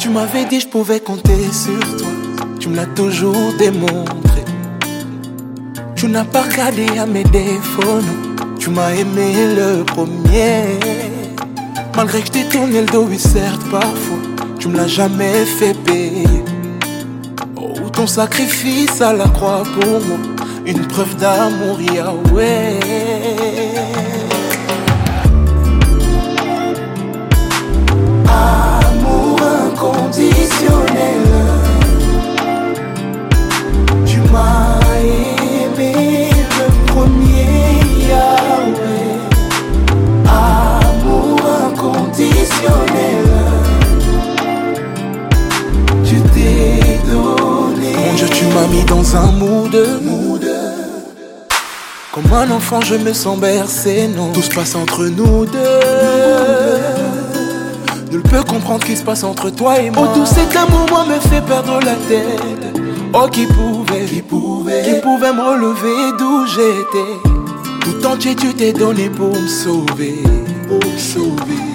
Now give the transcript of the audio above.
Tu m'avais dit je pouvais compter sur toi, tu me l'as toujours démontré. Tu n'as pas regardé à mes défauts, non. Tu m'as aimé le premier. Malgré que je t'ai tourné le dos, oui certes parfois, tu me l'as jamais fait payer. Oh, ton sacrifice à la croix pour moi, une preuve d'amour, Yahweh. Amour inconditionnel, tu m'as aimé le premier, Yahweh. Amour inconditionnel, tu t'es donné. Mon Dieu, tu m'as mis dans un mood. Comme un enfant, je me sens bercé, non. Tout se passe entre nous deux. Nul peut comprendre ce qui se passe entre toi et moi. Oh, tout cet amour, moi, me fait perdre la tête. Oh, qui pouvait me relever d'où j'étais. Tout entier, tu t'es donné pour me sauver.